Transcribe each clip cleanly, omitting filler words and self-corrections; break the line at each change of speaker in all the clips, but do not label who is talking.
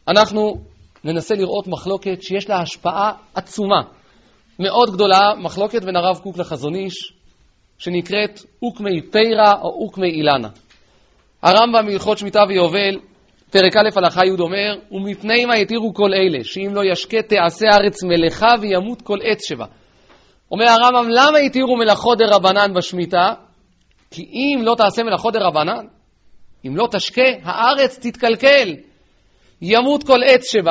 אנחנו ננסה לראות מחלוקת שיש לה השפעה עצומה, מאוד גדולה, מחלוקת בין הרב קוק לחזון איש, שנקראת אוקמי פירה או אוקמי אילנה. הרמב"ם בהלכות שמיטה ויובל, פרק א' הלכה י' אומר, ומפני מה יתירו כל אלה, שאם לא ישקה תעשה הארץ מלאכה וימות כל עץ שבה. אומר הרמב"ם, למה יתירו מלאכות דרבנן בשמיטה? כי אם לא תעשה מלאכות דרבנן, אם לא תשקה, הארץ תתקלקל, ימות כל עץ שבה.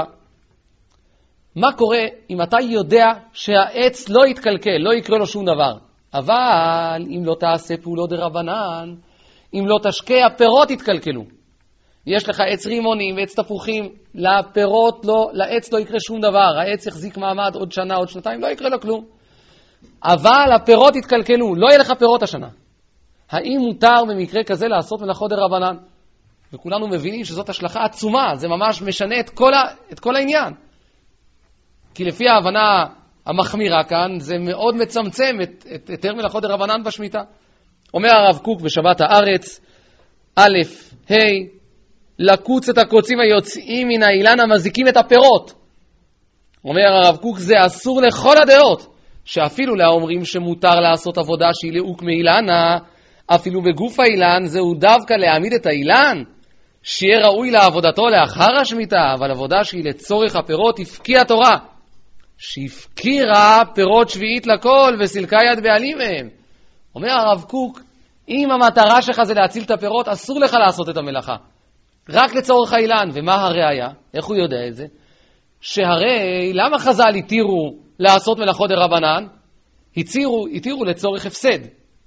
מה קורה אם אתה יודע שהעץ לא יתקלקל, לא יקרה לו שום דבר? אבל אם לא תעשה פעולות דרבנן, אם לא תשקה, הפירות יתקלקלו. יש לך עץ רימונים ועץ תפוחים, לעץ לא יקרה שום דבר, העץ יחזיק מעמד עוד שנה, עוד שנתיים, לא יקרה לו כלום. אבל הפירות יתקלקלו, לא יהיה לך פירות השנה. האם מותר במקרה כזה לעשות מלאכות דרבנן? וכולנו מבינים שזאת השלכה עצומה, זה ממש משנה את כל העניין. כי לפי ההבנה המחמירה כאן, זה מאוד מצמצם את היתר מלאכות דרבנן בשמיטה. אומר הרב קוק בשבת הארץ, א', ה', לקוץ את הקוצים היוצאים מן האילן המזיקים את הפירות. אומר הרב קוק, זה אסור לכל הדעות, שאפילו לאומרים שמותר לעשות עבודה שהיא לאוק מאילנה, אפילו בגוף האילן, זהו דווקא להעמיד את האילן, שיהיה ראוי לעבודתו לאחר השמיטה, אבל עבודה שהיא לצורך הפירות, הפקיע תורה, שהפקירה פירות שביעית לכל וסילקה יד בעלים מהם. אומר הרב קוק, אם המטרה שלך זה להציל את הפירות, אסור לך לעשות את המלאכה. רק לצורך האילן. ומה הראיה? איך הוא יודע את זה? שהרי למה חז"ל התירו לעשות מלאכות דרבנן? התירו לצורך הפסד.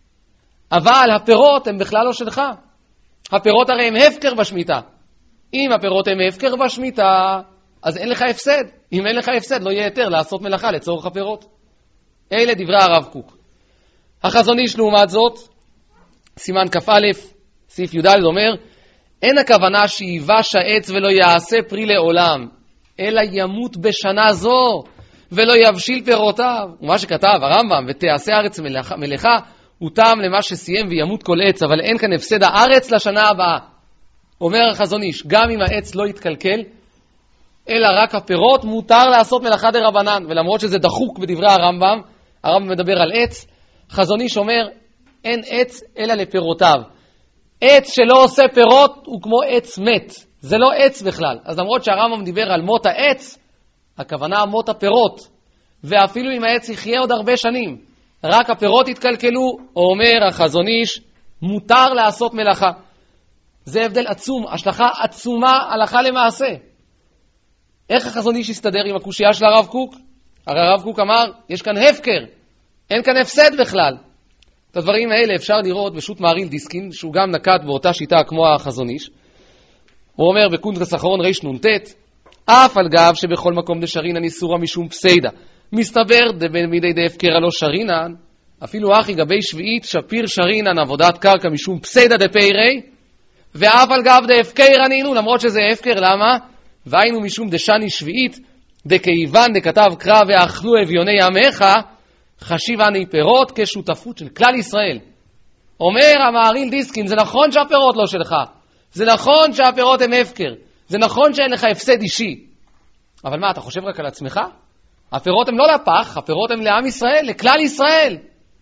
אבל הפירות הם בכלל לא שלך. הפירות הרי הם הפקר בשמיטה. אם הפירות הם הפקר בשמיטה, אז אין לך הפסד. אם אין לך הפסד, לא יהיה היתר לעשות מלאכה לצורך הפירות. אלה דברי הרב קוק. החזון איש לעומת זאת, סימן כ"א, סעיף י"ד אומר, אין הכוונה שיבש העץ ולא יעשה פרי לעולם, אלא ימות בשנה זו ולא יבשיל פירותיו. ומה שכתב הרמב"ם, ותעשה הארץ מלאכה, הוא טעם למה שסיים וימות כל עץ, אבל אין כאן הפסד הארץ לשנה הבאה. אומר החזון איש, גם אם העץ לא יתקלקל, אלא רק הפירות, מותר לעשות מלאכה דרבנן. ולמרות שזה דחוק בדברי הרמב"ם, הרמב"ם מדבר על עץ, חזון איש אומר, אין עץ אלא לפירותיו. עץ שלא עושה פירות הוא כמו עץ מת. זה לא עץ בכלל. אז למרות שהרמב"ם דיבר על מות העץ, הכוונה מות הפירות. ואפילו אם העץ יחיה עוד הרבה שנים, רק הפירות יתקלקלו, אומר החזון איש, מותר לעשות מלאכה. זה הבדל עצום, השלכה עצומה הלכה למעשה. איך החזון איש יסתדר עם הקושייה של הרב קוק? הרי הרב קוק אמר, יש כאן הפקר, אין כאן הפסד בכלל. את הדברים האלה אפשר לראות בשו"ת מהרי"ל דיסקין, שהוא גם נקט באותה שיטה כמו החזון איש. הוא אומר בקונטרס אחרון רנ"ט, אף על גב שבכל מקום דשרינן איסורה משום פסיידה, מסתבר מידי דהפקרה לא שרינן, אפילו אחי גבי שביעית שפיר שרינן עבודת קרקע משום פסיידה דפיירי, ואף על גב דהפקרה נינו, למרות שזה הפקר, למה? והיינו משום דשני שביעית, דכיוון דכתב קרא ואכלו אביוני עמך, חשיב אני פירות כשותפות של כלל ישראל. אומר המהרי"ל דיסקין, זה נכון שהפירות לא שלך, זה נכון שהפירות הם הפקר, זה נכון שאין לך הפסד אישי, אבל מה, אתה חושב רק על עצמך? הפירות הם לא לפח, הפירות הם לעם ישראל, לכלל ישראל.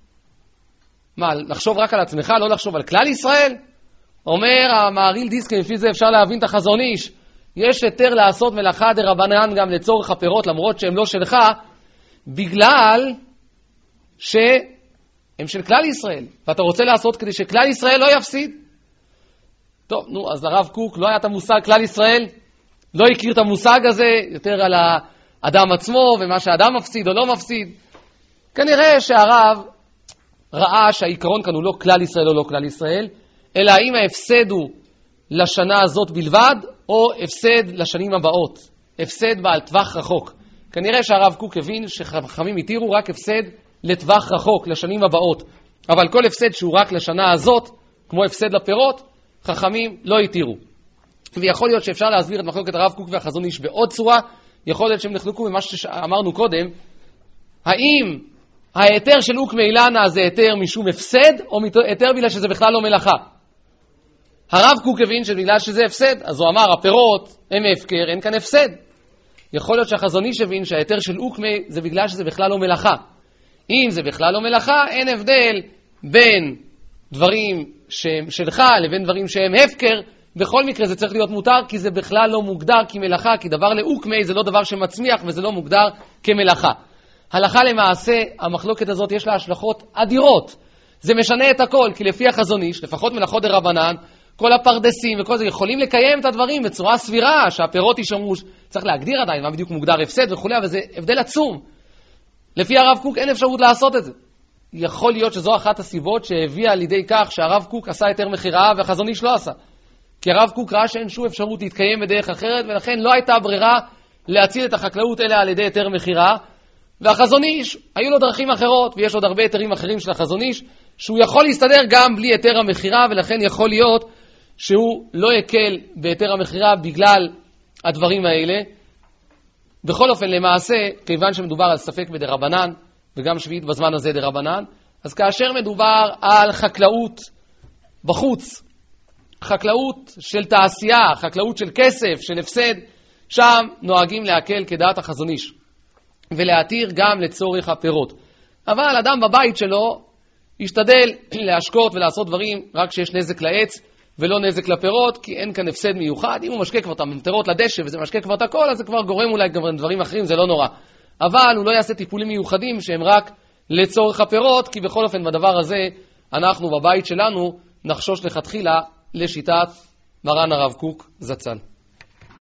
מה, לחשוב רק על עצמך, לא לחשוב על כלל ישראל? אומר המהרי"ל דיסקין, לפי זה אפשר להבין את החזון איש, יש היתר לעשות מלאכה דרבנן גם לצורך הפירות, למרות שהם לא שלך, בגלל שהם של כלל ישראל, ואתה רוצה לעשות כדי שכלל ישראל לא יפסיד. טוב, נו, אז הרב קוק לא היה את המושג כלל ישראל, לא הכיר את המושג הזה, יותר על האדם עצמו, ומה שהאדם מפסיד או לא מפסיד. כנראה שהרב ראה שהעיקרון כאן הוא לא כלל ישראל או לא כלל ישראל, אלא האם ההפסד הוא לשנה הזאת בלבד, או הפסד לשנים הבאות, הפסד בעל טווח רחוק. כנראה שהרב קוק הבין שחכמים התירו רק הפסד לטווח רחוק, לשנים הבאות. אבל כל הפסד שהוא רק לשנה הזאת, כמו הפסד לפירות, חכמים לא התירו. ויכול להיות שאפשר להסביר את מחלוקת הרב קוק והחזון איש בעוד צורה, יכול להיות שהם נחלקו במה שאמרנו קודם, האם ההיתר של אוק מאילנה זה היתר משום הפסד, או היתר בגלל שזה בכלל לא מלאכה? הרב קוק הבין שבגלל שזה הפסד, אז הוא אמר, הפירות הם הפקר, אין כאן הפסד. יכול להיות שהחזון איש הבין שההיתר של אוקמי זה בגלל שזה בכלל לא מלאכה. אם זה בכלל לא מלאכה, אין הבדל בין דברים שהם שלך לבין דברים שהם הפקר. בכל מקרה זה צריך להיות מותר, כי זה בכלל לא מוגדר כמלאכה, כי דבר לאוקמי זה לא דבר שמצמיח וזה לא מוגדר כמלאכה. הלכה למעשה, המחלוקת הזאת יש לה השלכות אדירות. זה משנה את הכל, כי לפי החזון איש, לפחות מלאכות דרבנן, כל הפרדסים וכל זה יכולים לקיים את הדברים בצורה סבירה, שהפירות ישמרו, צריך להגדיר עדיין מה בדיוק מוגדר הפסד וכו', אבל זה הבדל עצום. לפי הרב קוק אין אפשרות לעשות את זה. יכול להיות שזו אחת הסיבות שהביאה לידי כך שהרב קוק עשה יותר מחירה והחזון איש לא עשה. כי הרב קוק ראה שאין שום אפשרות להתקיים בדרך אחרת, ולכן לא הייתה ברירה להציל את החקלאות אלא על ידי יותר מחירה, והחזון איש היו לו דרכים אחרות, ויש עוד הרבה היתרים אחרים של החזון איש, שהוא יכול להסתדר גם בלי היתר המחירה, ולכן יכול להיות שהוא לא יקל בהיתר המחירה בגלל הדברים האלה. בכל אופן, למעשה, כיוון שמדובר על ספק בדרבנן, וגם שביעית בזמן הזה דרבנן, אז כאשר מדובר על חקלאות בחוץ, חקלאות של תעשייה, חקלאות של כסף, של הפסד, שם נוהגים להקל כדעת החזון איש, ולהתיר גם לצורך הפירות. אבל אדם בבית שלו ישתדל להשקות ולעשות דברים רק שיש נזק לעץ ולא נזק לפירות, כי אין כאן הפסד מיוחד. אם הוא משקה כבר את המטרות לדשא וזה משקה כבר את הכל, אז זה כבר גורם אולי גם דברים אחרים, זה לא נורא. אבל הוא לא יעשה טיפולים מיוחדים שהם רק לצורך הפירות, כי בכל אופן בדבר הזה אנחנו בבית שלנו נחשוש לכתחילה לשיטת מרן הרב קוק זצ"ל.